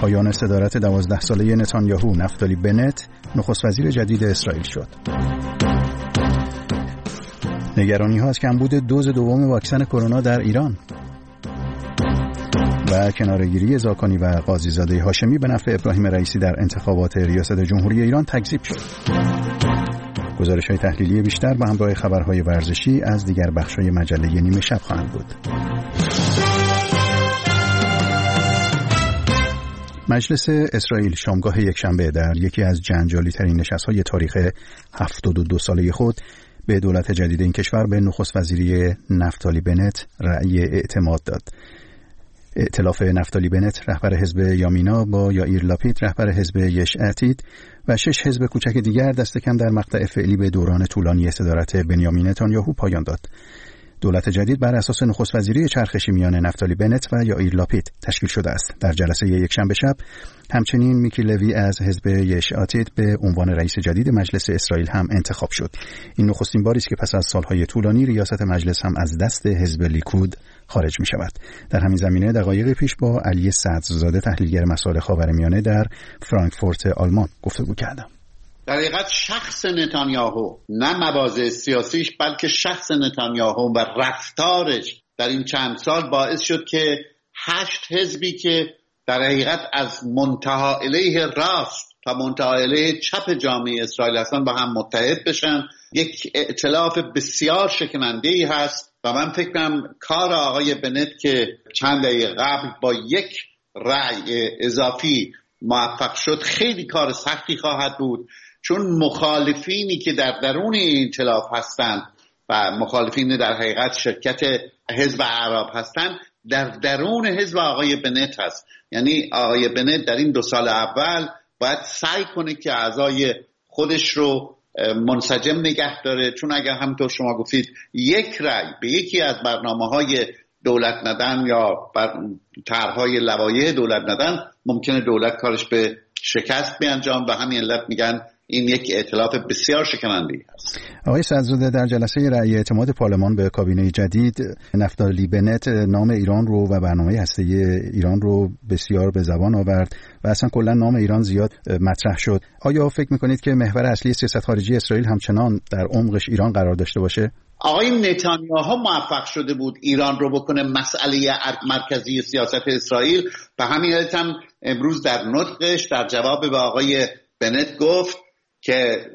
پایان صدارت 12 ساله نتانیاهو، نفتالی بنت نخست وزیر جدید اسرائیل شد. نگرانی‌ها از کمبود دوز دوم واکسن کرونا در ایران و کناره‌گیری زاکانی و قاضیزاده هاشمی به نفع ابراهیم رئیسی در انتخابات ریاست جمهوری ایران تکذیب شد. گزارش‌های تحلیلی بیشتر با همراه خبرهای ورزشی از دیگر بخش‌های مجله نیمه شب خواهند بود. مجلس اسرائیل شامگاه یکشنبه در یکی از جنجالی‌ترین نشست‌های تاریخ 72 ساله خود به دولت جدید این کشور به نخست وزیری نفتالی بنت رأی اعتماد داد. ائتلاف نفتالی بنت رهبر حزب یامینا با یائیر لاپید رهبر حزب یش عتید و 6 حزب کوچک دیگر دست کم در مقطع فعلی به دوران طولانی صدارت بنیامین نتانیاهو پایان داد. دولت جدید بر اساس نخست وزیری چرخشی میان نفتالی بنت و یائیر لاپید تشکیل شده است. در جلسه یکشنبه شب همچنین میکی لوی از حزب یش عتید به عنوان رئیس جدید مجلس اسرائیل هم انتخاب شد. این نخستین باری است که پس از سالهای طولانی ریاست مجلس هم از دست حزب لیکود خارج می شود. در همین زمینه دقایق پیش با علی صدرزاده تحلیلگر مسائل خاورمیانه در فرانکفورت آلمان گفتگو کردم. در حقیقت شخص نتانیاهو، نه مواضع سیاسیش، بلکه شخص نتانیاهو و رفتارش در این چند سال باعث شد که 8 حزبی که در حقیقت از منتها الیه راست تا منتها الیه چپ جامعه اسرائیل هستن با هم متحد بشن. یک ائتلاف بسیار شکننده‌ای هست و من فکر کنم کار آقای بنت که چند دقیقه قبل با یک رأی اضافی موفق شد خیلی کار سختی خواهد بود، چون مخالفینی که در درون این ائتلاف هستند و مخالفین در حقیقت شرکت حزب عرب هستند در درون حزب آقای بنت هست. یعنی آقای بنت در این 2 سال اول باید سعی کنه که اعضای خودش رو منسجم نگه داره، چون اگر همونطور شما گفتید یک رأی به یکی از برنامه‌های دولت ندن یا طرح‌های لوایح دولت ندن ممکنه دولت کارش به شکست بیانجام و همین علت میگن این یک ائتلاف بسیار شکننده است. آقای صدرزاده، در جلسه رأی اعتماد پارلمان به کابینه جدید نفتالی بنت نام ایران رو و برنامه هسته‌ای ایران رو بسیار به زبان آورد و اصلا کلا نام ایران زیاد مطرح شد. آیا فکر می‌کنید که محور اصلی سیاست خارجی اسرائیل همچنان در عمقش ایران قرار داشته باشه؟ آقای نتانیاهو موفق شده بود ایران رو بکنه مسئله مرکزی سیاست اسرائیل. به همین علت هم امروز در نطقش در جواب به آقای بنت گفت که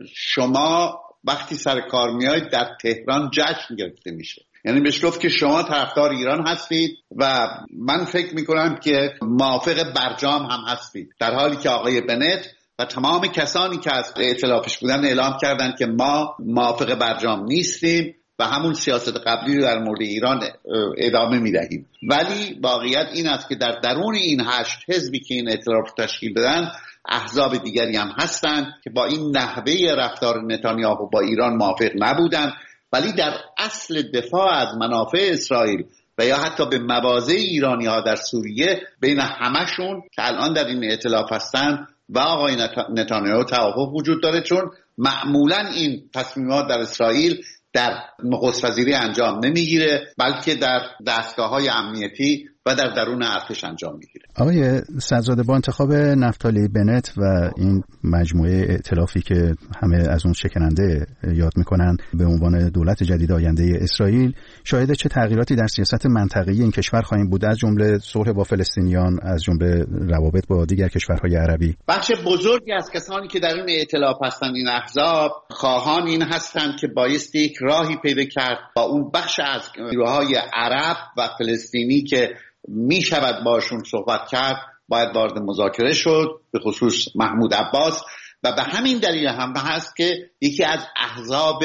شما وقتی سر کار میایید در تهران جشن گرفته میشه. یعنی بهش گفت که شما طرفدار ایران هستید و من فکر میکنم که موافق برجام هم هستید، در حالی که آقای بنت و تمام کسانی که از ائتلافش بودن اعلام کردند که ما موافق برجام نیستیم و همون سیاست قبلی رو در مورد ایران ادامه میدهیم. ولی واقعیت این است که در درون این 8 حزبی که این ائتلاف تشکیل دادن احزاب دیگری هم هستند که با این نحوه رفتار نتانیاهو با ایران موافق نبودند، ولی در اصل دفاع از منافع اسرائیل و یا حتی به مواضع ایرانی ها در سوریه بین همشون که الان در این ائتلاف هستند و آقای نتانیاهو توافق وجود داره، چون معمولا این تصمیمات در اسرائیل در نخست وزیری انجام نمیگیره بلکه در دستگاه‌های امنیتی و در درون ارتش انجام میگیره. آقای صدرزاده، با انتخاب نفتالی بنت و این مجموعه ائتلافی که همه از اون شکننده یاد میکنن به عنوان دولت جدید آینده اسرائیل، شاهد چه تغییراتی در سیاست منطقه‌ای این کشور خواهیم بود، از جمله صلح با فلسطینیان، از جمله روابط با دیگر کشورهای عربی؟ بخش بزرگی از کسانی که در این ائتلاف هستند، این احزاب، خواهان این هستند که بایستی یک راهی پیدا کرد با اون بخش از نیروهای عرب و فلسطینی که می شود باشون صحبت کرد، باید وارد مذاکره شد، به خصوص محمود عباس. و به همین دلیل هم هست که یکی از احزاب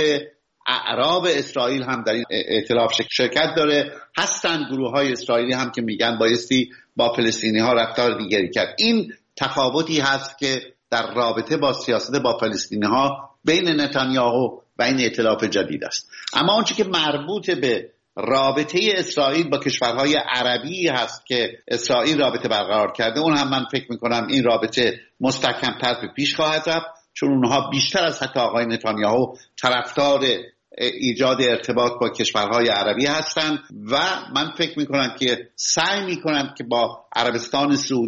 اعراب اسرائیل هم در این ائتلاف شرکت داره. هستند گروه های اسرائیلی هم که میگن بایستی با فلسطینی ها رفتار دیگری کرد. این تفاوتی هست که در رابطه با سیاست با فلسطینی ها بین نتانیاهو و این ائتلاف جدید است. اما آنچه که مربوط به رابطه اسرائیل با کشورهای عربی هست که اسرائیل رابطه برقرار کرده، اون هم من فکر میکنم این رابطه مستحکم‌تر به پیش خواهد رفت، چون اونها بیشتر از حتی آقای نتانیاهو طرفدار ایجاد ارتباط با کشورهای عربی هستند و من فکر میکنم که سعی میکنند که با عربستان سعودی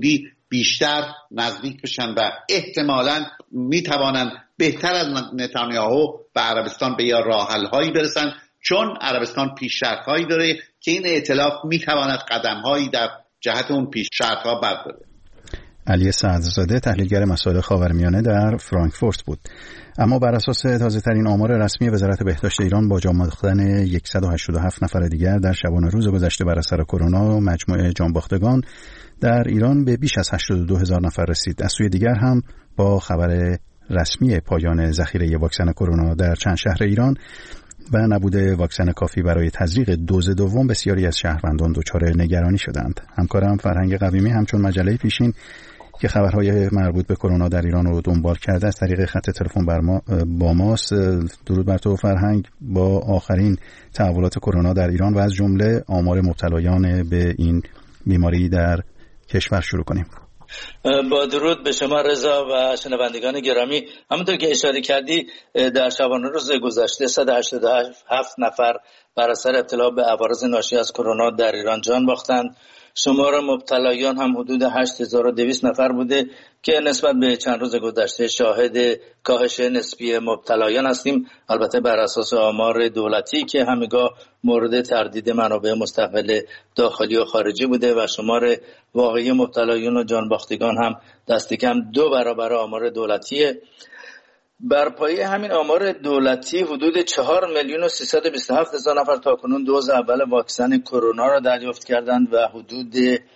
بیشتر نزدیک بشن و احتمالاً میتوانند بهتر از نتانیاهو و عربستان به یا راه حل هایی برسن، چون عربستان پیش‌شرط هایی داره که این ائتلاف میتواند قدم هایی در جهت اون پیش‌شرط ها برداره. علی صدرزاده تحلیلگر مسائل خاورمیانه در فرانکفورت بود. اما بر اساس تازه‌ترین آمار رسمی وزارت بهداشت ایران با جانباختن 187 نفر دیگر در شبانه روز گذشته بر اثر کرونا، مجموع جانباختگان در ایران به بیش از 82,000 نفر رسید. از سوی دیگر هم با خبر رسمی پایان ذخیره واکسن کرونا در چند شهر ایران و نبود واکسن کافی برای تزریق دوز دوم، بسیاری از شهروندان دچار نگرانی شدند. همکارم فرهنگ قویمی همچون مجله پیشین که خبرهای مربوط به کرونا در ایران رو دنبال کرده از طریق خط تلفن با ماست. درود بر تو فرهنگ. با آخرین تحولات کرونا در ایران و از جمله آمار مبتلایان به این بیماری در کشور شروع کنیم. با درود به شما رضا و شنوندگان گرامی، همونطور که اشاره کردی در شبانه روز گذشته 187 نفر بر اثر ابتلا به عوارض ناشی از کرونا در ایران جان باختند. شمار مبتلایان هم حدود 8200 نفر بوده که نسبت به چند روز گذشته شاهد کاهش نسبی مبتلایان هستیم، البته بر اساس آمار دولتی که همگاه مورد تردید منابع مستقل داخلی و خارجی بوده و شمار واقعی مبتلایان و جانباختگان هم دست کم 2 برابر آمار دولتیه. بر پایه همین آمار دولتی حدود 4,327,000 نفر تاکنون دوز اول واکسن کرونا را دریافت کردند و حدود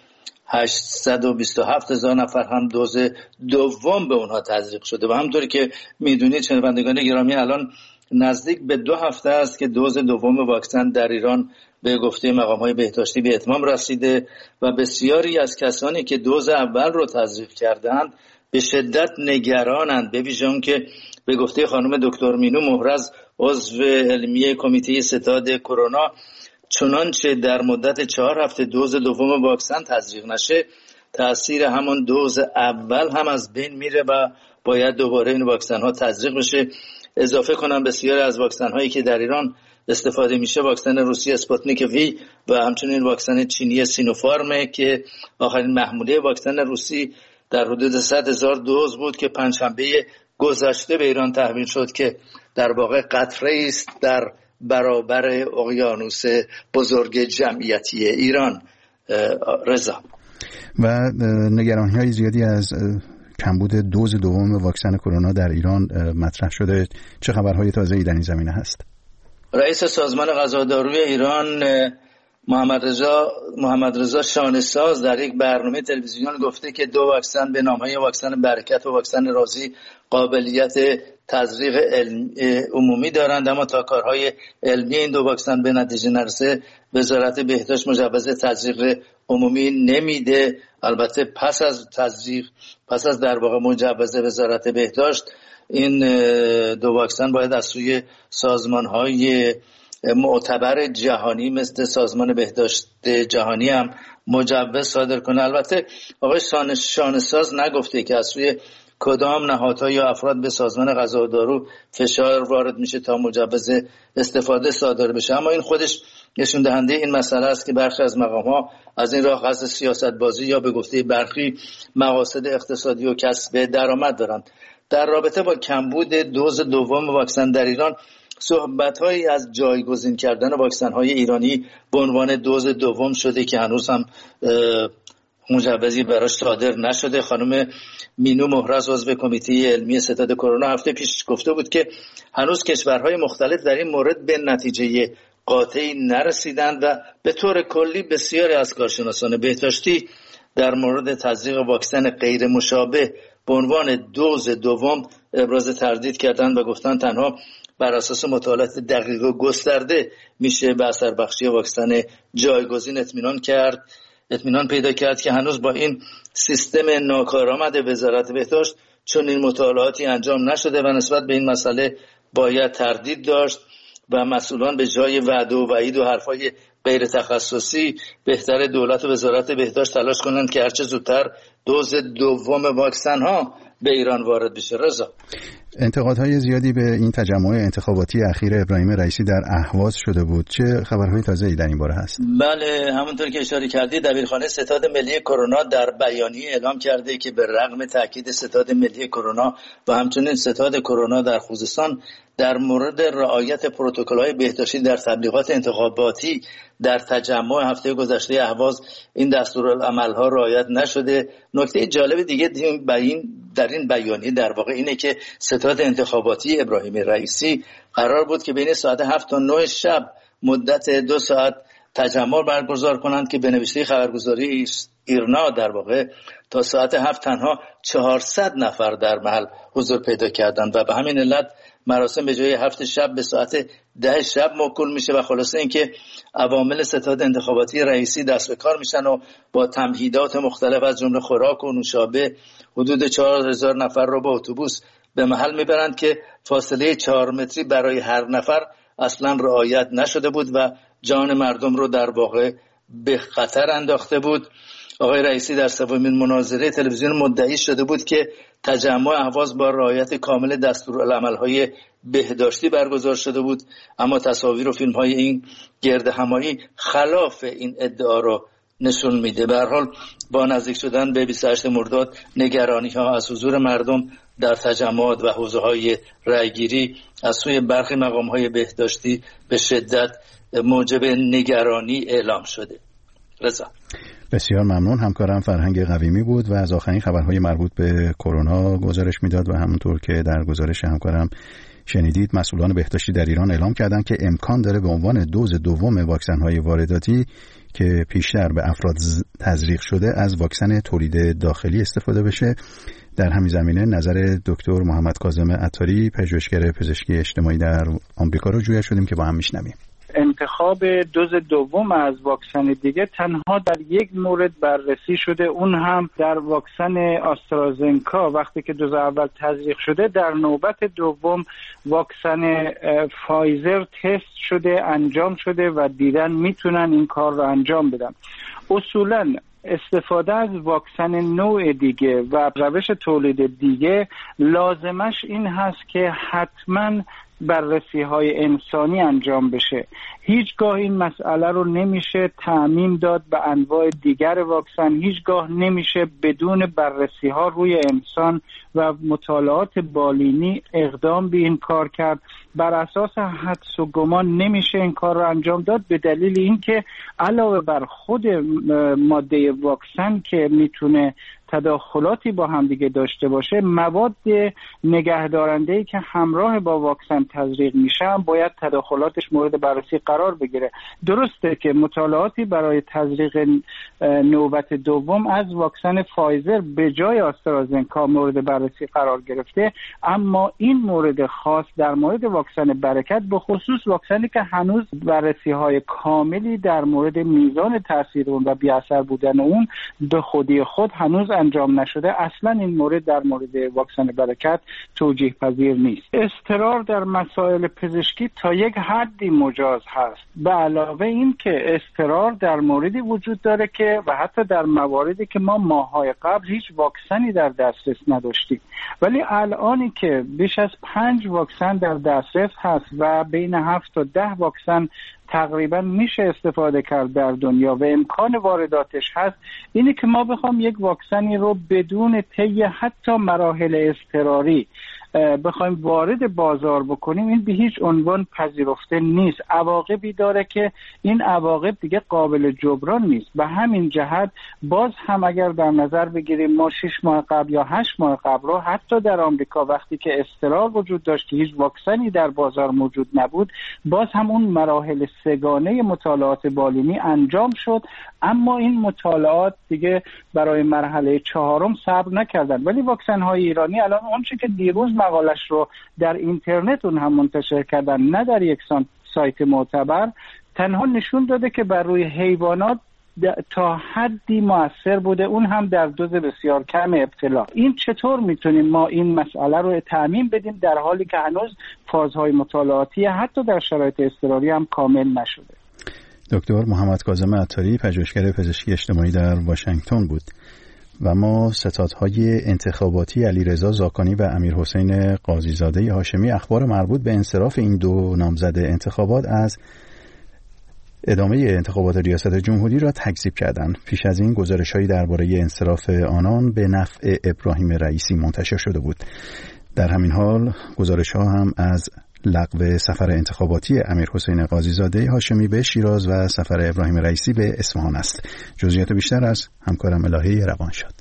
827,000 نفر هم دوز دوم به اونها تزریق شده و همونطوری که میدونید شنوندگان گرامی الان نزدیک به 2 هفته است که دوز دوم واکسن در ایران به گفته مقام‌های بهداشتی به اتمام رسیده و بسیاری از کسانی که دوز اول رو تزریق کردند به شدت نگرانند، به ویژه اون که به گفته خانم دکتر مینو مهرز عضو علمی کمیته ستاد کرونا چنانچه در مدت 4 هفته دوز دوم واکسن تزریق نشه تأثیر همون دوز اول هم از بین میره و باید دوباره این واکسن ها تزریق بشه. اضافه کنم بسیاری از واکسن هایی که در ایران استفاده میشه واکسن روسی اسپوتنیک وی و همچنین واکسن چینی سینوفارم که آخرین محموله واکسن روسی در حدود 100,000 دوز بود که پنجشنبه گذشته به ایران تحویل شد که در واقع قطره است در برابر اقیانوس بزرگ جمعیتی ایران. رضا و نگرانی‌های زیادی از کمبود دوز دوم واکسن کرونا در ایران مطرح شده. چه خبرهای تازه‌ای در این زمینه هست؟ رئیس سازمان غذاداروی ایران محمد رضا شانه‌ساز در یک برنامه تلویزیون گفته که 2 واکسن به نام‌های واکسن برکت و واکسن رازی قابلیت تزریق عمومی دارند، اما تا کارهای علمی این 2 واکسن به نتیجه نرسه وزارت بهداشت مجوز تزریق عمومی نمیده. البته پس از در واقع مجوز وزارت بهداشت این 2 واکسن باید از سوی سازمان‌های معتبر جهانی مثل سازمان بهداشت جهانی هم مجوز صادر کنه. البته آقای شانه‌ساز نگفته که از سوی کدام نهادها یا افراد به سازمان غذا و دارو فشار وارد میشه تا مجوز استفاده صادر بشه، اما این خودش نشون دهنده این مسئله است که برخی از مقام‌ها از این راه قصد سیاست بازی یا به گفته برخی مقاصد اقتصادی و کسب درآمد دارند. در رابطه با کمبود دوز دوم واکسن در ایران صحبت‌هایی از جایگزین کردن واکسن‌های ایرانی به عنوان دوز دوم شده که هنوز هم مجوزی براش صادر نشده. خانم مینو مهرز عضو کمیته علمی ستاد کرونا هفته پیش گفته بود که هنوز کشورهای مختلف در این مورد به نتیجه قاطعی نرسیدند و به طور کلی بسیاری از کارشناسان بهداشتی در مورد تزریق واکسن غیر مشابه به عنوان دوز دوم ابراز تردید کردند و گفتند تنها بر اساس مطالعات دقیق و گسترده میشه به اثر بخشی واکسن جایگزین اطمینان پیدا کرد که هنوز با این سیستم ناکارآمد وزارت بهداشت چون این مطالعاتی انجام نشده و نسبت به این مسئله باید تردید داشت و مسئولان به جای وعده و وعید و حرفای غیر تخصصی بهتر دولت و وزارت بهداشت تلاش کنند که هرچه زودتر دوز دوم واکسن ها به ایران وارد بشه. رضا، انتقادهای زیادی به این تجمع انتخاباتی اخیر ابراهیم رئیسی در اهواز شده بود. چه خبرهای تازه‌ای در این باره هست؟ بله، همونطور که اشاره کردید، دبیرخانه ستاد ملی کرونا در بیانیه اعلام کرده که به رغم تاکید ستاد ملی کرونا و همچنین ستاد کرونا در خوزستان در مورد رعایت پروتکل‌های بهداشتی در تبلیغات انتخاباتی در تجمع هفته گذشته اهواز این دستورالعمل‌ها رعایت نشده. نکته جالب دیگه در این بیانیه در واقع اینه که ستاد انتخاباتی ابراهیم رئیسی قرار بود که بین ساعت 7 تا 9 شب مدت 2 ساعت تجمع برگزار کنند که به نوشته خبرگزاری ایرنا در واقع تا ساعت 7 تنها 400 نفر در محل حضور پیدا کردند و به همین علت مراسم به جای 7 شب به ساعت 10 شب موکول میشه و خلاصه اینکه عوامل ستاد انتخاباتی رئیسی دست به کار میشن و با تمهیدات مختلف از جمله خوراک و نوشابه حدود 4000 نفر رو با اتوبوس به محل میبرند که فاصله 4 متری برای هر نفر اصلا رعایت نشده بود و جان مردم رو در واقع به خطر انداخته بود. آقای رئیسی در سومین مناظره تلویزیون مدعی شده بود که تجمع اهواز با رعایت کامل دستورالعمل‌های بهداشتی برگزار شده بود، اما تصاویر و فیلم‌های این گردهمایی خلاف این ادعا را نشون میده. به هر حال با نزدیک شدن به 28 مرداد نگرانی‌ها از حضور مردم در تجمعات و حوزه‌های رأیگیری از سوی برخی مقام‌های بهداشتی به شدت موجب نگرانی اعلام شده. رضا، بسیار ممنون. همکارم فرهنگ قویمی بود و از آخرین خبرهای مربوط به کرونا گزارش میداد و همونطور که در گزارش همکارم شنیدید، مسئولان بهداشتی در ایران اعلام کردند که امکان داره به عنوان دوز دوم واکسن‌های وارداتی که پیشتر به افراد تزریق شده از واکسن تولید داخلی استفاده بشه. در همین زمینه نظر دکتر محمد کاظم عطاری، پژوهشگر پزشکی اجتماعی در آمریکا رو جویا شدیم که با هم میشنویم. انتخاب دوز دوم از واکسن دیگه تنها در یک مورد بررسی شده، اون هم در واکسن آسترازنکا. وقتی که دوز اول تزریق شده، در نوبت دوم واکسن فایزر تست شده، انجام شده و دیدن میتونن این کار رو انجام بدن. اصولاً استفاده از واکسن نوع دیگه و روش تولید دیگه لازمش این هست که حتماً بررسی های انسانی انجام بشه. هیچگاه این مسئله رو نمیشه تعمیم داد به انواع دیگر واکسن، هیچگاه نمیشه بدون بررسی ها روی انسان و مطالعات بالینی اقدام به این کار کرد. بر اساس حدس و گمان نمیشه این کار رو انجام داد، به دلیل اینکه علاوه بر خود ماده واکسن که میتونه تداخلاتی با هم دیگه داشته باشه، مواد نگهدارنده‌ای که همراه با واکسن تزریق میشن باید تداخلاتش مورد بررسی قرار بگیره. درسته که مطالعاتی برای تزریق نوبت دوم از واکسن فایزر به جای آسترازنکا مورد بررسی قرار گرفته، اما این مورد خاص در مورد واکسن برکت، به خصوص واکسنی که هنوز بررسی‌های کاملی در مورد میزان تاثیر اون و بی‌اثر بودن اون به خودی خود هنوز انجام نشده، اصلا این مورد در مورد واکسن برکت توجیه پذیر نیست. اضطرار در مسائل پزشکی تا یک حدی مجاز هست، به علاوه این که اضطرار در موردی وجود داره که و حتی در مواردی که ما ماه‌های قبل هیچ واکسنی در دسترس نداشتیم، ولی الانی که بیش از 5 واکسن در دسترس هست و بین 7 تا 10 واکسن تقریبا میشه استفاده کرد در دنیا و امکان وارداتش هست، اینه که ما بخوام یک واکسنی رو بدون طی حتی مراحل اضطراری بخوایم وارد بازار بکنیم، این به هیچ عنوان پذیرفته نیست. عواقبی داره که این عواقب دیگه قابل جبران نیست. به همین جهت باز هم اگر در نظر بگیریم ما 6 ماه قبل یا 8 ماه قبل رو حتی در آمریکا وقتی که اضطرار وجود داشت که هیچ واکسنی در بازار موجود نبود، باز هم اون مراحل سگانه مطالعات بالینی انجام شد، اما این مطالعات دیگه برای مرحله 4 صبر نکردن. ولی واکسن های ایرانی الان اون چیزی که دیروز مقالش رو در اینترنت اون هم منتشر کردن، نه در یک سایت معتبر، تنها نشون داده که بر روی حیوانات تا حدی مؤثر بوده، اون هم در دوز بسیار کم ابتلا. این چطور میتونیم ما این مسئله رو تعمیم بدیم در حالی که هنوز فازهای مطالعاتی حتی در شرایط اضطراری هم کامل نشده؟ دکتر محمد کاظم عطاری، پژوهشگر پزشکی اجتماعی در واشنگتن بود. و ما ستادهای انتخاباتی علیرضا زاکانی و امیرحسین قاضیزاده هاشمی اخبار مربوط به انصراف این دو نامزد انتخابات از ادامه انتخابات ریاست جمهوری را تکذیب کردند. پیش از این گزارش‌هایی درباره انصراف آنان به نفع ابراهیم رئیسی منتشر شده بود. در همین حال گزارش‌ها هم از لغو سفر انتخاباتی امیرحسین قاضیزاده هاشمی به شیراز و سفر ابراهیم رئیسی به اصفهان است. جزئیات بیشتر از همکارم الهی روانشاد.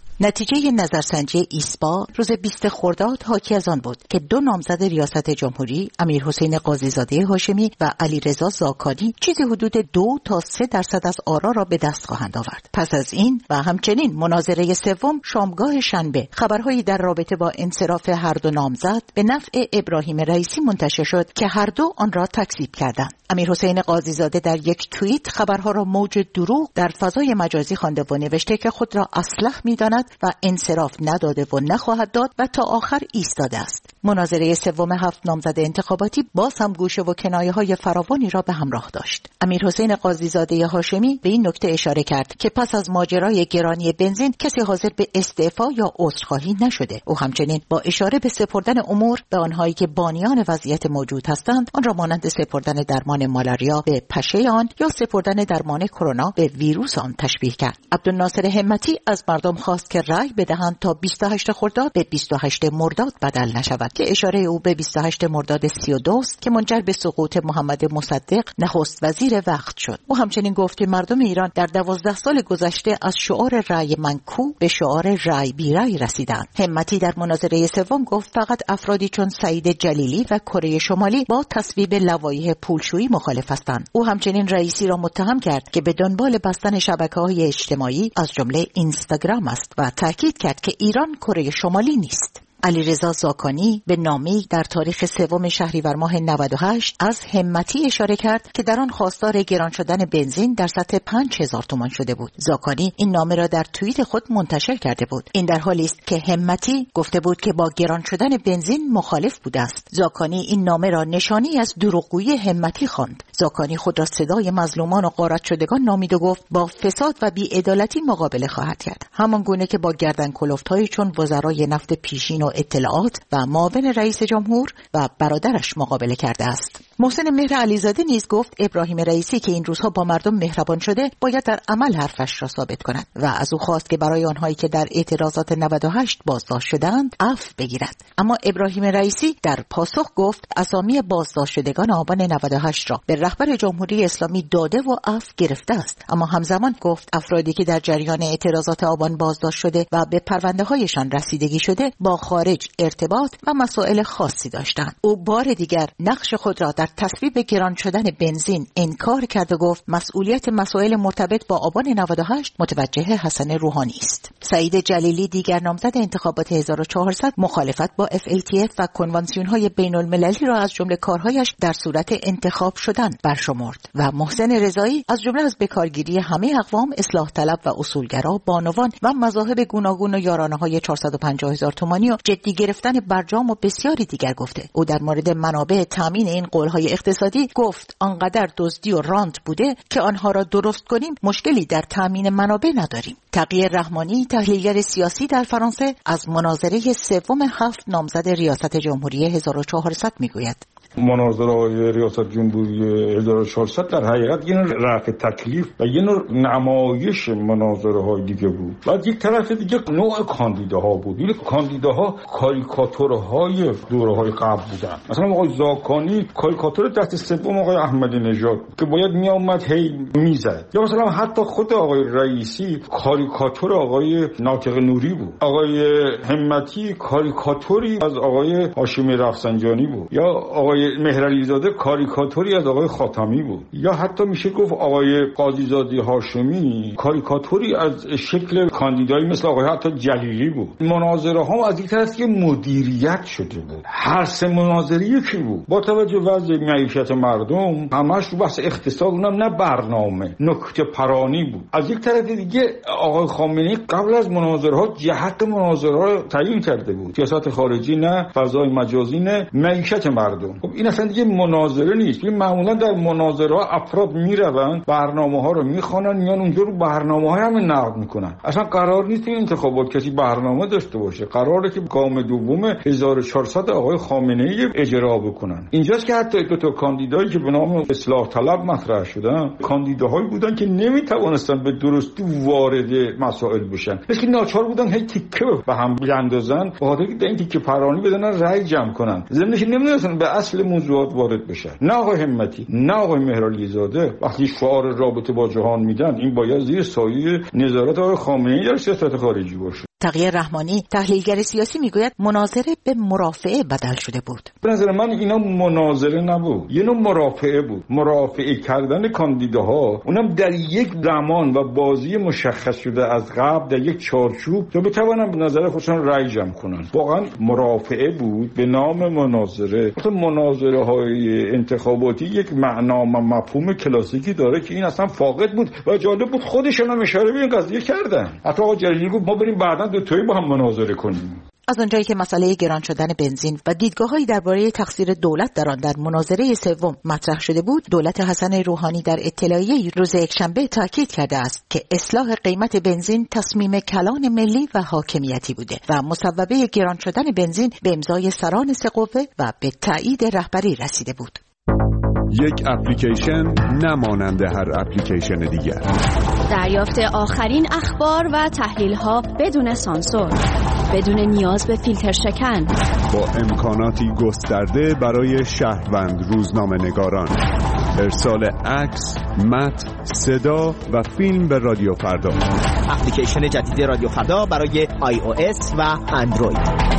نتیجه نظرسنجی ایسپا روز 20 خرداد حاکی از آن بود که دو نامزد ریاست جمهوری امیرحسین قاضیزاده هاشمی و علیرضا زاکانی چیزی حدود 2 تا 3% از آرا را به دست خواهند آورد. پس از این و همچنین مناظره سوم شامگاه شنبه خبرهایی در رابطه با انصراف هر دو نامزد به نفع ابراهیم رئیسی منتشر شد که هر دو آن را تکذیب کردند. امیرحسین قاضیزاده در یک توییت خبرها را موج دروغ در فضای مجازی خوانده و نوشته که خود را اصلح می‌داند و انصراف نداده و نخواهد داد و تا آخر ایستاده است. مناظره سوم 7 نامزد انتخاباتی باز هم گوشه و کنایه‌های فراوانی را به همراه داشت. امیرحسین قاضیزاده هاشمی به این نکته اشاره کرد که پس از ماجرای گرانی بنزین کسی حاضر به استعفا یا عذرخواهی نشده. او همچنین با اشاره به سپردن امور به آنهایی که بانیان وضعیت موجود هستند، آن را مانند سپردن درمان مالاریا به پشه آن یا سپردن درمان کرونا به ویروس آن تشبیه کرد. عبدالناصر همتی از مردم خواست که رأی بدهند تا 28 خرداد به 28 مرداد بدل نشود که اشاره او به 28 مرداد 32 است که منجر به سقوط محمد مصدق نخست وزیر وقت شد. او همچنین گفت که مردم ایران در 12 سال گذشته از شعار رأی منکو به شعار رأی بی رأی رسیدند. همتی در مناظره سوم گفت فقط افرادی چون سعید جلیلی و کره شمالی با تصویب لوایح پولشویی مخالف هستند. او همچنین رئیسی را متهم کرد که به دنبال بستن شبکه‌های اجتماعی از جمله اینستاگرام است و تاکید کرد که ایران کره شمالی نیست. علیرضا زاکانی به نامه‌ای در تاریخ 3 شهریور ماه 98 از همتی اشاره کرد که در آن خواستار گران شدن بنزین در سطح 5000 تومان شده بود. زاکانی این نامه را در توییت خود منتشر کرده بود. این در حالی است که همتی گفته بود که با گران شدن بنزین مخالف بوده است. زاکانی این نامه را نشانی از دروغگویی همتی خواند. زاکانی خود را صدای مظلومان و غارت شدگان نامید و گفت با فساد و بی‌عدالتی مقابله خواهد کرد. همان گونه که با گردن کلفت‌های چون وزرای نفت پیشین و اطلاعات و معاون رئیس جمهور و برادرش مقابله کرده است. محسن مهر علیزاده نیز گفت ابراهیم رئیسی که این روزها با مردم مهربان شده باید در عمل حرفش را ثابت کند و از او خواست که برای آنهایی که در اعتراضات 98 بازداشت شدند عفو بگیرد. اما ابراهیم رئیسی در پاسخ گفت اسامی بازداشت شدگان آبان 98 را به رهبر جمهوری اسلامی داده و عفو گرفته است. اما همزمان گفت افرادی که در جریان اعتراضات آبان بازداشت شده و به پرونده‌هایشان رسیدگی شده با خارج ارتباط و مسائل خاصی داشتند. او بار دیگر نقش خود را در تصویب گران شدن بنزین انکار کرد و گفت مسئولیت مسائل مرتبط با آبان 98 متوجه حسن روحانی است. سعید جلیلی دیگر نامزد انتخابات 1400 مخالفت با FATF و کنوانسیون‌های بین‌المللی را از جمله کارهایش در صورت انتخاب شدن برشمرد و محسن رضایی از جمله از بکارگیری همه اقوام اصلاح طلب و اصولگرا بانوان و مذاهب گوناگون و یارانه‌های 450,000 تومانی و جدی گرفتن برجام و بسیاری دیگر گفته. او در مورد منابع تامین این قولهای اقتصادی گفت آنقدر دزدی و رانت بوده که آنها را درست کنیم مشکلی در تامین منابع نداریم. تقی رحمانی تحلیلگر سیاسی در فرانسه از مناظره سوم 7 نامزد ریاست جمهوری 1400 میگوید مناظره ریاست جمهوری 1400 در حقیقت یه نوع رفع تکلیف و یه نوع نمایش مناظره های دیگه بود. بعد یک طرف دیگه نوع کاندیداها بود. این کاندیداها کاریکاتورهای دوره‌های قبل بودن. مثلا آقای زاکانی کاریکاتور دست سوم آقای احمدی نژاد که باید میآمد هی میزد. یا مثلا حتی خود آقای رئیسی کاریکاتور آقای ناطق نوری بود. آقای همتی کاریکاتوری از آقای هاشمی رفسنجانی بود. یا آقای مهر علیزاده کاریکاتوری از آقای خاتمی بود. یا حتی میشه گفت آقای قاضیزاده هاشمی کاریکاتوری از شکل کاندیدایی مثل آقای حتی جلیلی بود. مناظره ها از یک طرف که مدیریت شده بود. هر سه مناظره یکی بود. با توجه به وضع معیشت مردم همش رو بحث اقتصاد، اونم نه برنامه، نکته پرانی بود. از یک طرف دیگه آقای خامنه‌ای قبل از مناظره ها جهت مناظره ها تعیین کرده بود. سیاست خارجی نه، فضای مجازی نه، معیشت مردم. خب این اصلا دیگه مناظره نیست. این معمولا در مناظره ها افراد میروند برنامه‌ها رو میخوانن، میان اونجا رو برنامه‌ها هم نقد میکنن. اصلا قرار نیست این انتخابات کسی برنامه داشته باشه. قراره که گام دوم 1400 آقای خامنه‌ای اجرا بکنن. اینجاست که حتی دو تا کاندیدایی که به نام اصلاح طلب مطرح شدن، کاندیداهایی بودن که نمیتوانستن به درستی وارد مسائل بشن. مثل ناچار بودن هی تیکه به هم بیاندازن، بخاطر اینکه این تیکه پرانی بدن رأی جمع کنن. ضمنش نمیدونن به اصل موضوعات وارد بشن. نه آقای همتی، نه آقای مهرعلی زاده وقتی شعار رابطه با جهان میدن، این باید زیر سایه نظارت آقای خامنه‌ای در سیاست خارجی باشه. تقی رحمانی تحلیلگر سیاسی میگوید مناظره به مرافعه بدل شده بود. به نظر من اینا مناظره نبود، یه نوع مرافعه بود. مرافعه کردن کاندیداها، اونم در یک زمان و بازی مشخص شده از قبل در یک چارچوب تا بتوانن به نظر خودشون رأی جمع کنن. واقعا مرافعه بود به نام مناظره. مناظره های انتخاباتی یک معنا و مفهوم کلاسیکی داره که این اصلا فاقد بود و جالب بود خودشون هم اشاره به این قضیه کردن. حتی آقا جلیلی گفت ما بریم بعدا دو تایی با هم مناظره کنیم. از اونجایی که مسئله گران شدن بنزین و دیدگاه‌هایی درباره تقصیر دولت در آن در مناظره سوم مطرح شده بود، دولت حسن روحانی در اطلاعیه روز یکشنبه تاکید کرده است که اصلاح قیمت بنزین تصمیم کلان ملی و حاکمیتی بوده و مصوبه گران شدن بنزین به امضای سران سه قوه و به تایید رهبری رسیده بود. یک اپلیکیشن نمانند هر اپلیکیشن دیگر. دریافت آخرین اخبار و تحلیل‌ها بدون سانسور، بدون نیاز به فیلتر شکن، با امکاناتی گسترده برای شهروند روزنامه‌نگاران. ارسال عکس، متن، صدا و فیلم به رادیو فردا. اپلیکیشن جدید رادیو فردا برای iOS و اندروید.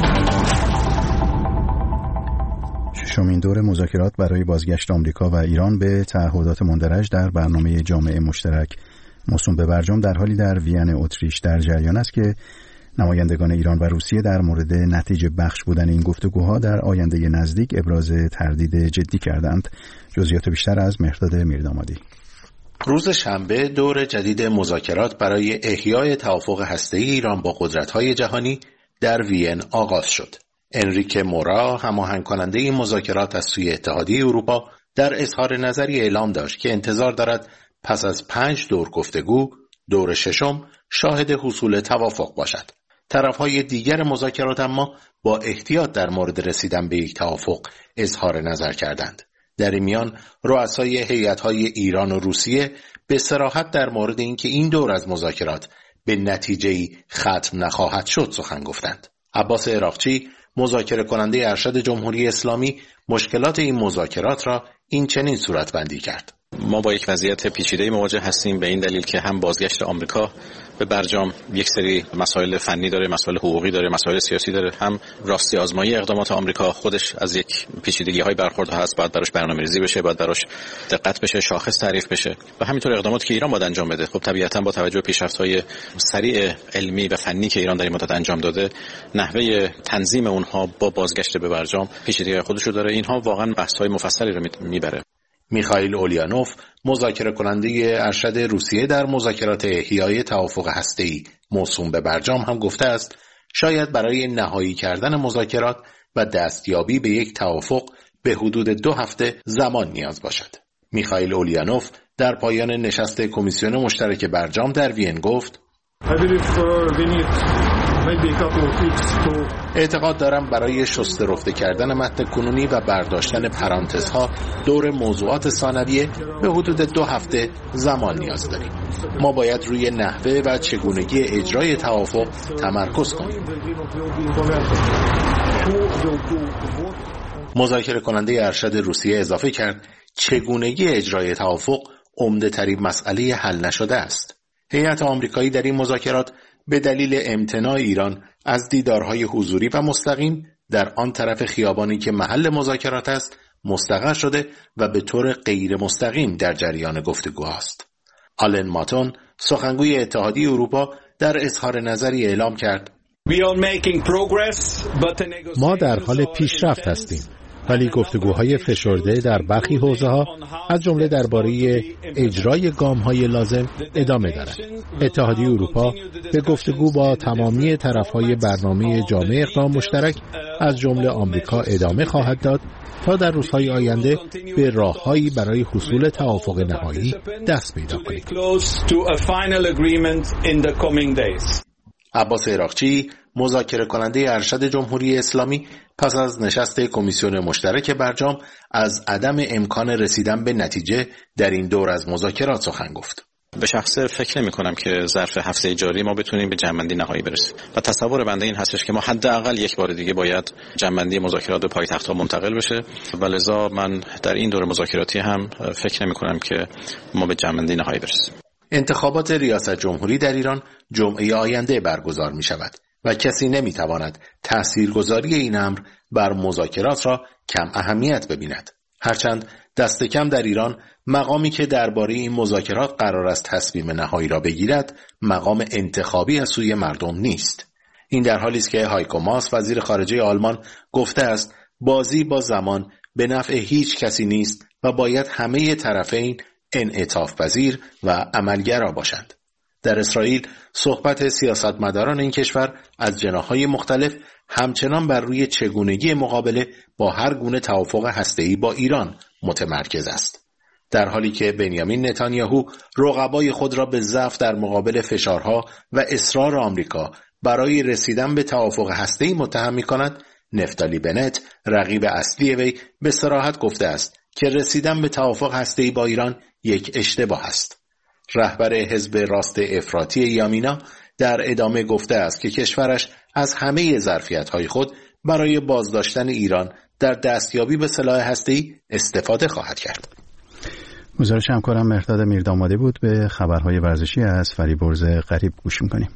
ششمین دور مذاکرات برای بازگشت آمریکا و ایران به تعهدات مندرج در برنامه جامعه مشترک موسوم به برجام در حالی در وین اتریش در جریان است که نمایندگان ایران و روسیه در مورد نتیجه بخش بودن این گفتگوها در آینده نزدیک ابراز تردید جدی کردند. جزئیات بیشتر از مهرداد میردامادی. روز شنبه دور جدید مذاکرات برای احیای توافق هسته‌ای ایران با قدرت‌های جهانی در وین آغاز شد. انریکه مورا، هماهنگ کننده این مذاکرات از سوی اتحادیه اروپا، در اظهار نظری اعلام داشت که انتظار دارد پس از 5 دور گفتگو، دور ششم شاهد حصول توافق باشد. طرف‌های دیگر مذاکرات اما با احتیاط در مورد رسیدن به یک توافق اظهار نظر کردند. در این میان رؤسای هیئت‌های ایران و روسیه به صراحت در مورد اینکه این دور از مذاکرات به نتیجه‌ای ختم نخواهد شد سخن گفتند. عباس عراقچی، مذاکره کننده ارشد جمهوری اسلامی، مشکلات این مذاکرات را این چنین صورتبندی کرد. ما با یک وضعیت پیچیده‌ای مواجه هستیم به این دلیل که هم بازگشت آمریکا به برجام یک سری مسائل فنی داره، مسائل حقوقی داره، مسائل سیاسی داره، هم راستی آزمایی اقدامات آمریکا خودش از یک پیچیدگی‌های برخورد هست، باید براش برنامه‌ریزی بشه، باید براش دقت بشه، شاخص تعریف بشه و همینطور اقداماتی که ایران باید انجام بده. خب طبیعتاً با توجه به پیشرفت‌های سریع علمی و فنی که ایران در این مدت انجام داده، نحوه تنظیم اونها با بازگشت به برجام پیچیدگی‌های خودشو داره. اینها واقعاً بحث‌های مفصلی رو میبره. میخائیل اوليانوف، مذاکره کننده ارشد روسیه در مذاکرات احیای توافق هسته‌ای موسوم به برجام هم گفته است شاید برای نهایی کردن مذاکرات و دستیابی به یک توافق به حدود 2 هفته زمان نیاز باشد. میخائیل اوليانوف در پایان نشست کمیسیون مشترک برجام در وین گفت اعتقاد دارم برای شسته رفته کردن متن کنونی و برداشتن پرانتزها دور موضوعات ثانویه به حدود 2 هفته زمان نیاز داریم. ما باید روی نحوه و چگونگی اجرای توافق تمرکز کنیم. مذاکره کننده ارشد روسیه اضافه کرد چگونگی اجرای توافق عمده ترین مسئله حل نشده است. هیئت آمریکایی در این مذاکرات به دلیل امتناع ایران از دیدارهای حضوری و مستقیم در آن طرف خیابانی که محل مذاکرات است مستقر شده و به طور غیر مستقیم در جریان گفتگوهاست. آلن ماتون، سخنگوی اتحادیه اروپا، در اظهار نظری اعلام کرد ما در حال پیشرفت هستیم، ولی گفتگوهای فشرده در برخی حوزه‌ها از جمله درباره اجرای گام‌های لازم ادامه دارد. اتحادیه اروپا به گفتگو با تمامی طرف‌های برنامه جامع اقدام مشترک از جمله آمریکا ادامه خواهد داد تا در روزهای آینده به راه‌هایی برای حصول توافق نهایی دست پیدا کنیم. عباس عراقچی، مذاکره کننده ارشد جمهوری اسلامی، پس از نشست کمیسیون مشترک برجام از عدم امکان رسیدن به نتیجه در این دور از مذاکرات سخن گفت. به شخصه فکر نمی کنم که ظرف هفته جاری ما بتونیم به جمع‌بندی نهایی برسیم و تصور بنده این هستش که ما حداقل یک بار دیگه باید جمع‌بندی مذاکرات به پایتخت‌ها منتقل بشه و لذا من در این دور مذاکراتی هم فکر نمی کنم که ما به جمع‌بندی نهایی برسیم. انتخابات ریاست جمهوری در ایران جمعه آینده برگزار می شود و کسی نمی تواند تاثیرگذاری این امر بر مذاکرات را کم اهمیت ببیند. هرچند دست کم در ایران مقامی که درباره این مذاکرات قرار است تصمیم نهایی را بگیرد مقام انتخابی از سوی مردم نیست. این در حالی است که هایکو ماس وزیر خارجه آلمان گفته است بازی با زمان به نفع هیچ کسی نیست و باید همه طرفین انعطاف پذیر و عملگرا باشند. در اسرائیل صحبت سیاستمداران این کشور از جناح‌های مختلف همچنان بر روی چگونگی مقابله با هر گونه توافق هسته‌ای با ایران متمرکز است. در حالی که بنیامین نتانیاهو رقبای خود را به ضعف در مقابل فشارها و اصرار آمریکا برای رسیدن به توافق هسته‌ای متهم می‌کند، نفتالی بنت رقیب اصلی وی به صراحت گفته است که رسیدن به توافق هسته‌ای با ایران یک اشتباه است. رهبر حزب راست افراطی یامینا در ادامه گفته است که کشورش از همه ظرفیت‌های خود برای بازداشتن ایران در دستیابی به سلاح هسته‌ای استفاده خواهد کرد. گزارش همکارم مرداد میردامادی بود. به خبرهای ورزشی از فریبرز غریب گوش می‌کنیم.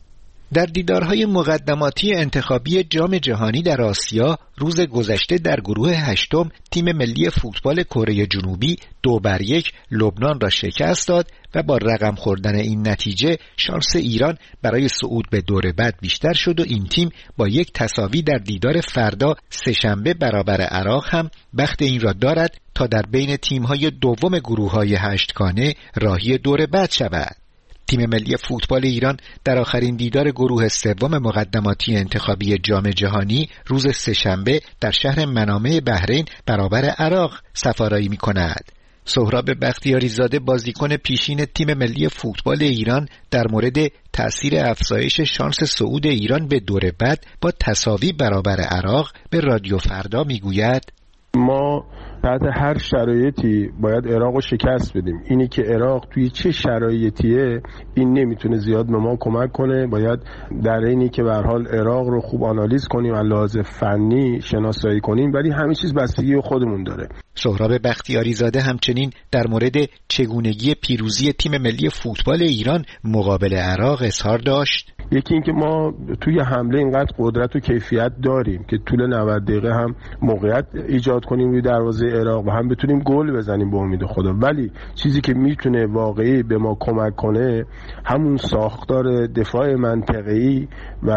در دیدارهای مقدماتی انتخابی جام جهانی در آسیا روز گذشته در گروه هشتم تیم ملی فوتبال کره جنوبی 2-1 لبنان را شکست داد و با رقم خوردن این نتیجه شانس ایران برای صعود به دور بعد بیشتر شد و این تیم با یک تساوی در دیدار فردا سه‌شنبه برابر عراق هم بخت این را دارد تا در بین تیم‌های دوم گروه‌های هشتگانه راهی دور بعد شود. تیم ملی فوتبال ایران در آخرین دیدار گروه سوم مقدماتی انتخابی جام جهانی روز سه‌شنبه در شهر منامه بحرین برابر عراق سفارایی می‌کند. سهراب بختیاری زاده بازیکن پیشین تیم ملی فوتبال ایران در مورد تأثیر افزایش شانس صعود ایران به دور بعد با تساوی برابر عراق به رادیو فردا می‌گوید: ما تحت هر شرایطی باید عراق رو شکست بدیم. اینی که عراق توی چه شرایطیه این نمیتونه زیاد به ما کمک کنه. باید در اینی که به هر حال عراق رو خوب آنالیز کنیم، از لحاظ فنی شناسایی کنیم، ولی همه چیز بستگی خودمون داره. سهراب بختیاری زاده همچنین در مورد چگونگی پیروزی تیم ملی فوتبال ایران مقابل عراق اظهار داشت: یکی این که ما توی حمله اینقدر قدرت و کیفیت داریم که طول 90 دقیقه هم موقعیت ایجاد کنیم روی دروازه عراق و هم بتونیم گل بزنیم به امید خدا. ولی چیزی که میتونه واقعی به ما کمک کنه همون ساختار دفاع منطقه‌ای و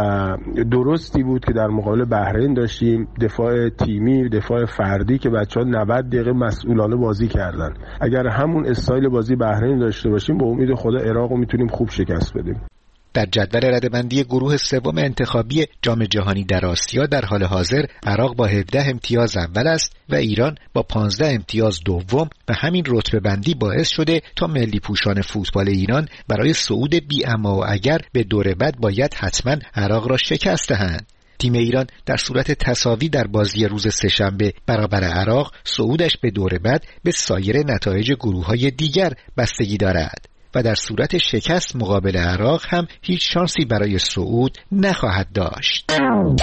درستی بود که در مقابل بحرین داشتیم. دفاع تیمی، دفاع فردی که بچه‌ها 90 دقیقه مسئولانه بازی کردن. اگر همون استایل بازی بحرین داشته باشیم به امید خدا عراق رو میتونیم خوب شکست بدیم. در جدول رده‌بندی گروه سوم انتخابی جام جهانی در آسیا در حال حاضر عراق با 17 امتیاز اول است و ایران با 15 امتیاز دوم و همین رتبه بندی باعث شده تا ملی پوشان فوتبال ایران برای صعود بی اما و اگر به دور بعد باید حتما عراق را شکست دهند. تیم ایران در صورت تساوی در بازی روز سه‌شنبه برابر عراق صعودش به دور بعد به سایر نتایج گروه‌های دیگر بستگی دارد و در صورت شکست مقابل عراق هم هیچ شانسی برای صعود نخواهد داشت.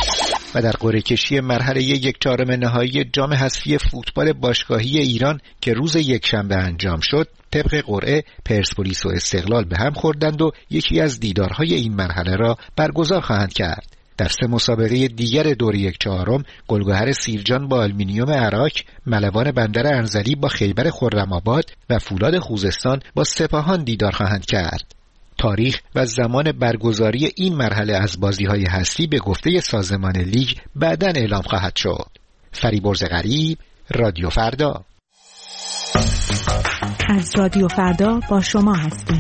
و در قرعه کشی مرحله 1/4 نهایی جام حذفی فوتبال باشگاهی ایران که روز یکشنبه انجام شد، طبق قرعه پرسپولیس و استقلال به هم خوردند و یکی از دیدارهای این مرحله را برگزار خواهند کرد. در 3 مسابقه دیگر دور 1/4 گلگهر سیرجان با آلومینیوم عراق، ملوان بندر انزلی با خیبر خرم‌آباد و فولاد خوزستان با سپاهان دیدار خواهند کرد. تاریخ و زمان برگزاری این مرحله از بازی‌های حذفی به گفته سازمان لیگ بعداً اعلام خواهد شد. فریبرز غریب، رادیو فردا. از رادیو فردا با شما هستیم.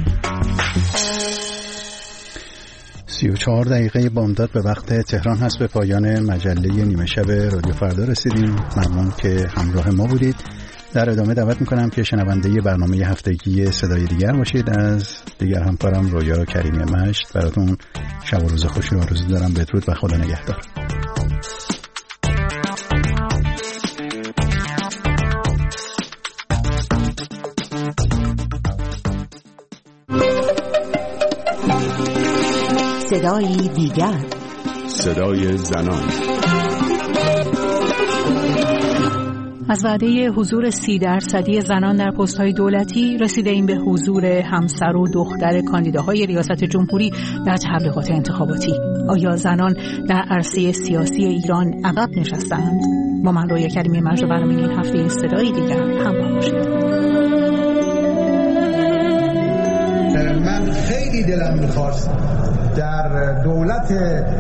34 دقیقه بامداد به وقت تهران هست. به پایان مجله نیمه شب رادیو فردا رسیدیم. ممنون که همراه ما بودید. در ادامه دعوت میکنم که شنونده برنامه هفتگی صدای دیگر باشید. از دیگر همکارم رویا کریمی مشت براتون شب و روز خوشی رو آرزو دارم. بدرود و خدا نگهدار. صدای دیگر، صدای زنان. از وعده حضور 30% زنان در پست‌های دولتی رسیده این به حضور همسر و دختر کاندیداهای ریاست جمهوری در تبلیغات انتخاباتی. آیا زنان در عرصه سیاسی ایران عقب نشستند؟ با من رویا کریمی مجد و برنامه این هفته صدای دیگر همراه باشید. من خیلی دلم می‌خواست در دولت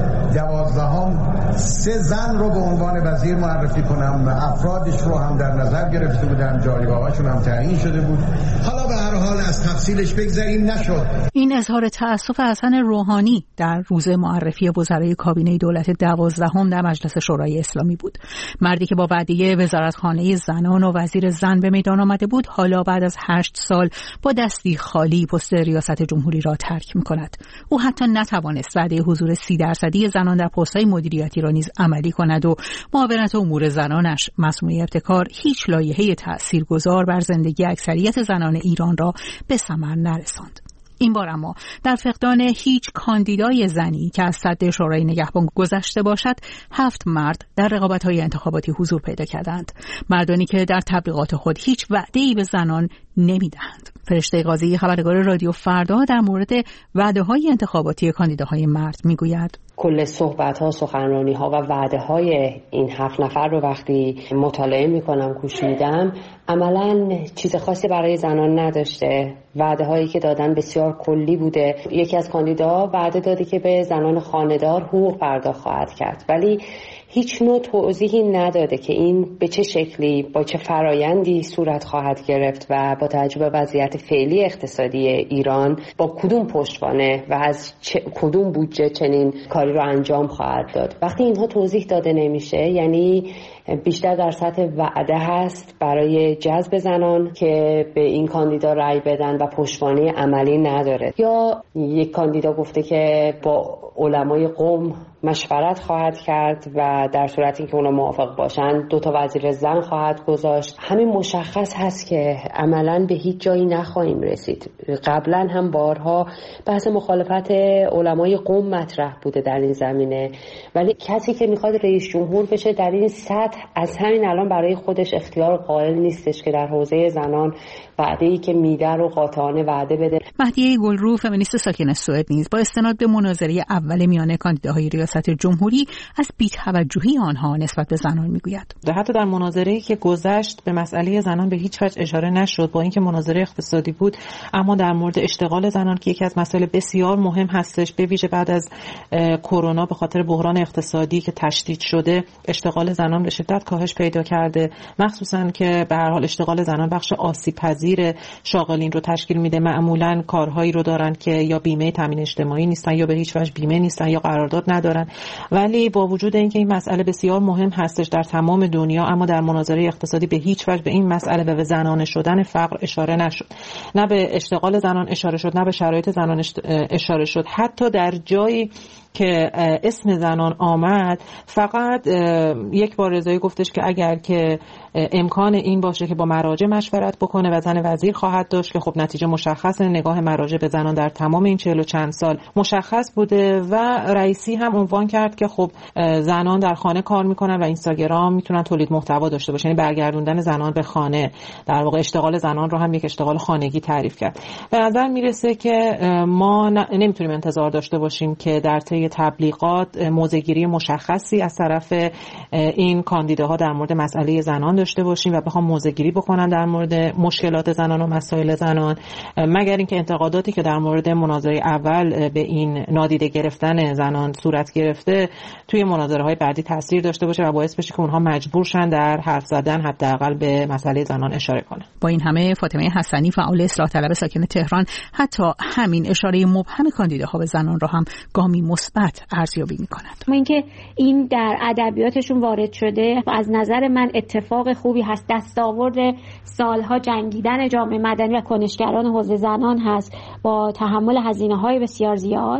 12 3 زن رو به عنوان وزیر معرفی کنم. افرادش رو هم در نظر گرفته بودم، جایگاهاشون هم تعیین شده بود. حالا به هر حال از تفصیلش بگذریم، نشد. این اظهار تأسف حسن روحانی در روز معرفی وزرای کابینه دولت 12 در مجلس شورای اسلامی بود. مردی که با وعده وزارتخانه زنان و وزیر زن به میدان آمده بود، حالا بعد از 8 سال با دستی خالی پست ریاست جمهوری را ترک می‌کند. او حتی نتوانست وعده حضور 30% زنان در پست‌های مدیریتی را نیز عملی کند و معاونت امور زنانش مسموع ابتکار هیچ لایحه تأثیرگذار بر زندگی اکثریت زنان ایران را به ثمر نرساند. این بار اما در فقدان هیچ کاندیدای زنی که از سد شورای نگهبان گذشته باشد، 7 مرد در رقابت‌های انتخاباتی حضور پیدا کردند. مردانی که در تبلیغات خود هیچ وعده‌ای به زنان نمی‌دهند. فرشته قاضی خبرنگار رادیو فردا در مورد وعده‌های انتخاباتی کاندیداهای مرد میگوید: کل صحبت‌ها، سخنرانی‌ها و وعده‌های این 7 نفر رو وقتی مطالعه می‌کنم، گوش میدم، عملاً چیز خاصی برای زنان نداشته. وعده‌هایی که دادن بسیار کلی بوده. یکی از کاندیداها وعده داده که به زنان خانه‌دار حقوق پرداخت خواهد کرد، ولی هیچ نوع توضیحی نداده که این به چه شکلی، با چه فرایندی صورت خواهد گرفت و با توجه به وضعیت فعلی اقتصادی ایران با کدوم پشتوانه و از کدوم بودجه چنین کاری رو انجام خواهد داد. وقتی اینها توضیح داده نمیشه، یعنی بیشتر در سطح وعده هست برای جذب زنان که به این کاندیدا رأی بدن و پشتوانه عملی نداره. یا یک کاندیدا گفته که با علمای قوم مشورت خواهد کرد و در صورتی که اونا موافق باشن 2 وزیر زن خواهد گذاشت. همین مشخص هست که عملاً به هیچ جایی نخواهیم رسید. قبلا هم بارها بحث مخالفت علمای قوم مطرح بوده در این زمینه، ولی کسی که میخواد رئیس جمهور بشه در این سطح از همین الان برای خودش اختیار قائل نیستش که در حوزه زنان وعده‌ای که میده رو قاطعانه وعده بده. مهدیه گلرو، فمینیست ساکن سوئد، نیز با استناد به مناظره اول میان کاندیداهای ریاست جمهوری از بی‌توجهی آنها نسبت به زنان میگوید. حتی در مناظره‌ای که گذشت به مسئله زنان به هیچ وجه اشاره نشد، با اینکه مناظره اقتصادی بود، اما در مورد اشتغال زنان که یکی از مسائل بسیار مهم هستش، به ویژه بعد از کرونا به خاطر بحران اقتصادی که تشدید شده، اشتغال زنان به شدت کاهش پیدا کرده، مخصوصاً که به هر حال اشتغال زنان بخش آسیب‌پذیر شاغلین رو تشکیل میده. معمولاً کارهایی رو دارن که یا بیمه تامین اجتماعی نیستن یا به هیچ وجه بیمه نیستن یا قرارداد ندارن. ولی با وجود اینکه این مسئله بسیار مهم هستش در تمام دنیا، اما در مناظره اقتصادی به هیچ وجه به این مسئله و به زنانه شدن فقر اشاره نشد. نه به اشتغال زنان اشاره شد، نه به شرایط زنان اشاره شد. حتی در جایی که اسم زنان آمد، فقط یک بار رضایی گفتش که اگر که امکان این باشه که با مراجع مشورت بکنه و زن وزیر خواهد داشت، که خب نتیجه مشخصه، نگاه مراجع به زنان در تمام این 40 و چند سال مشخص بوده. و رئیسی هم عنوان کرد که خب زنان در خانه کار میکنن و اینستاگرام میتونن تولید محتوا داشته باشن، یعنی برگردوندن زنان به خانه، در واقع اشتغال زنان رو هم یک اشتغال خانگی تعریف کرد. به نظر میرسه که ما نمیتونیم انتظار داشته باشیم که در طی تبلیغات موضع‌گیری مشخصی از طرف این کاندیداها در مورد مسئله زنان داشته باشیم و بخوام موضع‌گیری بکنن در مورد مشکلات زنان و مسائل زنان، مگر اینکه انتقاداتی که در مورد مناظره اول به این نادیده گرفتن زنان صورت گرفته توی مناظره‌های بعدی تاثیر داشته باشه و باعث بشه که اونها مجبور شن در حرف زدن حداقل به مسئله زنان اشاره کنن. با این همه فاطمه حسنی فعال اصلاح طلب ساکن تهران حتی همین اشاره مبهم کاندیداها به زنان را هم گامی مثبت ارزیابی می‌کند. اینکه این در ادبیاتشون وارد شده از نظر من اتفاق خوبی هست، دستاورد سالها جنگیدن جامعه مدنی و کنشگران حوزه زنان هست با تحمل هزینه‌های بسیار زیاد،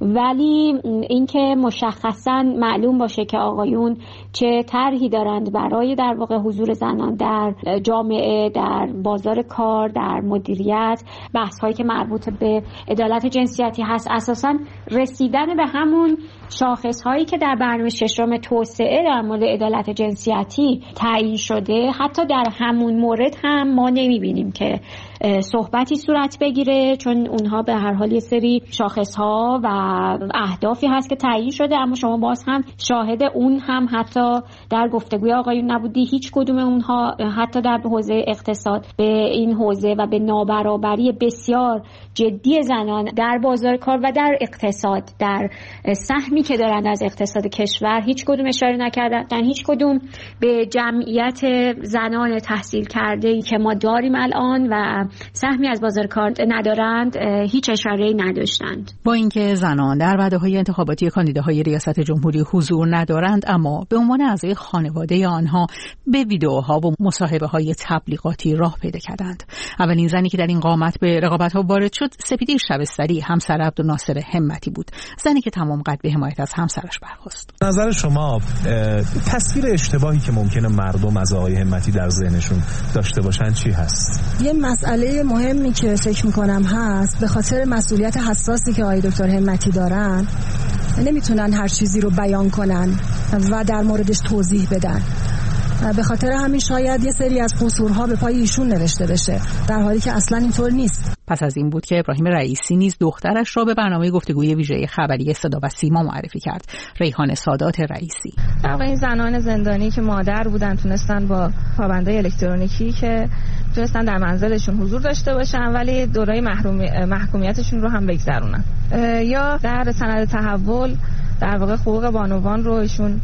ولی اینکه مشخصاً معلوم باشه که آقایون چه طرحی دارند برای در واقع حضور زنان در جامعه، در بازار کار، در مدیریت، بحث‌هایی که مربوط به عدالت جنسیتی هست، اساساً رسیدن به همون شاخص‌هایی که در برنامه ششم توسعه در مورد عدالت جنسیتی تعیین شده، حتی در همون مورد هم ما نمی‌بینیم که صحبتی صورت بگیره، چون اونها به هر حال یه سری شاخص‌ها و اهدافی هست که تعیین شده، اما شما باز هم شاهد اون هم حتی در گفتگوی آقایون نبودی. هیچ کدوم اونها حتی در حوزه اقتصاد به این حوزه و به نابرابری بسیار جدی زنان در بازار کار و در اقتصاد، در سهمی که دارند از اقتصاد کشور، هیچ کدوم اشاره نکردن. هیچ کدوم به جمعیت زنان تحصیل کرده که ما داریم الان و سهمی از بازار کار ندارند هیچ اشاره‌ای نداشتند. با اینکه زنان در وعده‌های انتخاباتی کاندیداهای ریاست جمهوری حضور ندارند، اما به عنوان اعضای خانواده آنها به ویدئوها و مصاحبه‌های تبلیغاتی راه پیدا کردند. اولین زنی که در این قامت به رقابت‌ها وارد شد سپیده شبستری، همسر عبدالناصر همتی بود، زنی که تمام قد به حمایت از همسرش برخاست. نظر شما تصویر اشتباهی که ممکنه مردم از آقای همتی در ذهنشون داشته باشن چی هست؟ یه مسئله مهمی که فکر میکنم هست، به خاطر مسئولیت حساسی که آقای دکتر همتی دارن نمیتونن هر چیزی رو بیان کنن و در موردش توضیح بدن. به خاطر همین شاید یه سری از قصورها به پای ایشون نوشته بشه، در حالی که اصلا اینطور نیست. پس از این بود که ابراهیم رئیسی نیز دخترش را به برنامه گفتگوی ویژه خبری صدا و سیما معرفی کرد. ریحان سادات رئیسی: این زنان زندانی که مادر بودن تونستن با پابندای الکترونیکی که تونستن در منزلشون حضور داشته باشن ولی دورای محکومیتشون رو هم بگذرونن. یا در سند تحول در واقع حقوق بانوان رو ایشون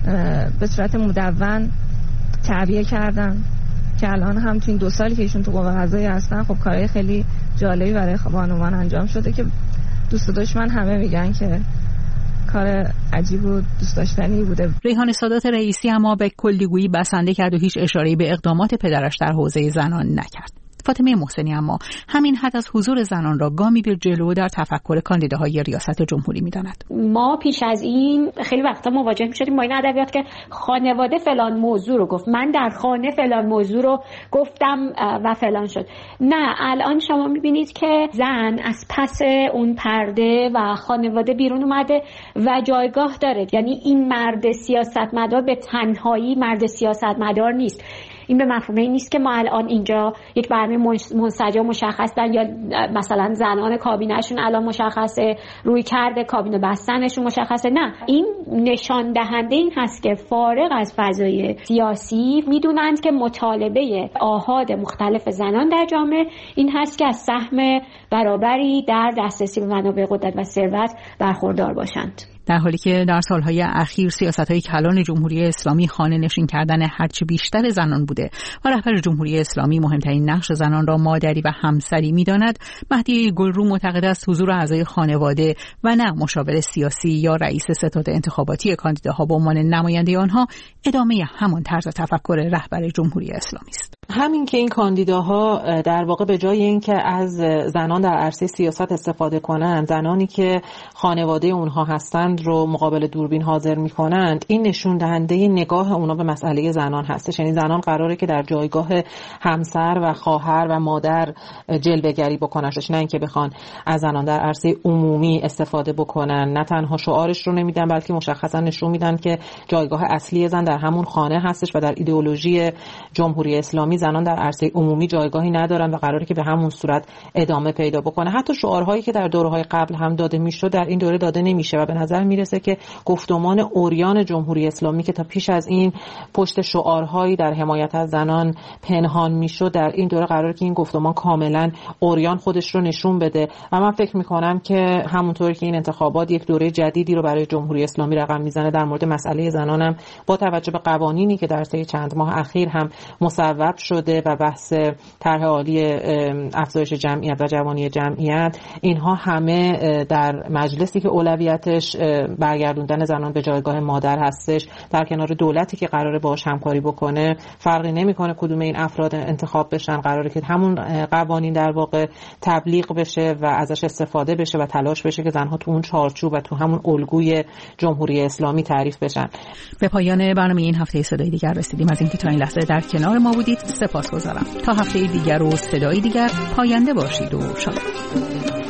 به صورت مدون تعبیه کردن که الان هم تو این 2 سالی که ایشون تو قوه قضاییه هستن خب کارهای خیلی جالبی برای بانوان انجام شده که دوست و دشمن همه میگن که کار عجیب و دوست داشتنی بوده. ریحان سادات رئیسی اما به کلیگویی بسنده کرد و هیچ اشاره‌ای به اقدامات پدرش در حوزه زنان نکرد. فاطمه محسنی اما همین حد از حضور زنان را گامی به جلو در تفکر کاندیداهای ریاست جمهوری می‌داند. ما پیش از این خیلی وقتا مواجه می‌شدیم با این ادبیات که خانواده فلان موضوع رو گفت، من در خانه فلان موضوع رو گفتم و فلان شد. نه، الان شما می‌بینید که زن از پس اون پرده و خانواده بیرون اومده و جایگاه داره. یعنی این مرد سیاستمدار به تنهایی مرد سیاستمدار نیست. این به مفهوم این نیست که ما الان اینجا یک برنامه منسجم مشخصن یا مثلا زنان کابینه‌شون الان مشخصه، روی کرده کابینه بستنشون مشخصه. نه، این نشان دهنده این هست که فارغ از فضای سیاسی میدونند که مطالبه آحاد مختلف زنان در جامعه این هست که از سهم برابری در دسترسی به منابع قدرت و ثروت برخوردار باشند. در حالی که در سالهای اخیر سیاست‌های کلان جمهوری اسلامی خانه نشین کردن هرچه بیشتر زنان بوده و رهبر جمهوری اسلامی مهمترین نقش زنان را مادری و همسری می‌داند، مهدی گلرو معتقد است حضور اعضای خانواده و نه مشاور سیاسی یا رئیس ستاد انتخاباتی کاندیداها به عنوان نماینده آنها ادامه همان طرز تفکر رهبر جمهوری اسلامی است. همین که این کاندیداها در واقع به جای اینکه از زنان در عرصه سیاست استفاده کنند، زنانی که خانواده اونها هستند رو مقابل دوربین حاضر می‌کنند، این نشون دهنده نگاه اونها به مسئله زنان هستش. یعنی زنان قراره که در جایگاه همسر و خواهر و مادر جلوه‌گری بکنن، نه اینکه بخوان از زنان در عرصه عمومی استفاده بکنن. نه تنها شعارش رو نمیدن بلکه مشخصا نشون میدن که جایگاه اصلی زن در همون خانه هستش و در ایدئولوژی جمهوری اسلامی زنان در عرصه عمومی جایگاهی ندارن و قراره که به همون صورت ادامه پیدا بکنه. حتی شعارهایی که در دوره‌های قبل هم داده میشد در این دوره داده نمیشه و به نظر میرسه که گفتمان عریان جمهوری اسلامی که تا پیش از این پشت شعارهایی در حمایت از زنان پنهان میشد در این دوره قراره که این گفتمان کاملا عریان خودش رو نشون بده و من فکر میکنم که همونطوری که این انتخابات یک دوره جدیدی رو برای جمهوری اسلامی رقم میزنه در مورد مسئله زنانم با توجه به قوانینی که در طی چند ماه اخیر هم مصوب شده و بحث طرح عالی افزایش جمعیت و جوانی جمعیت، اینها همه در مجلسی که اولویتش برگردوندن زنان به جایگاه مادر هستش در کنار دولتی که قراره باهاش همکاری بکنه فرقی نمیکنه کدوم این افراد انتخاب بشن. قراره که همون قوانین در واقع تبلیغ بشه و ازش استفاده بشه و تلاش بشه که زنها تو اون چارچوب و تو همون الگوی جمهوری اسلامی تعریف بشن. به پایان برنامه این هفته صدای دیگر رسیدیم. از اینکه تا این لحظه در کنار ما بودید سپاسگزارم. تا هفته دیگر و صدای دیگر پاینده باشید و شاد.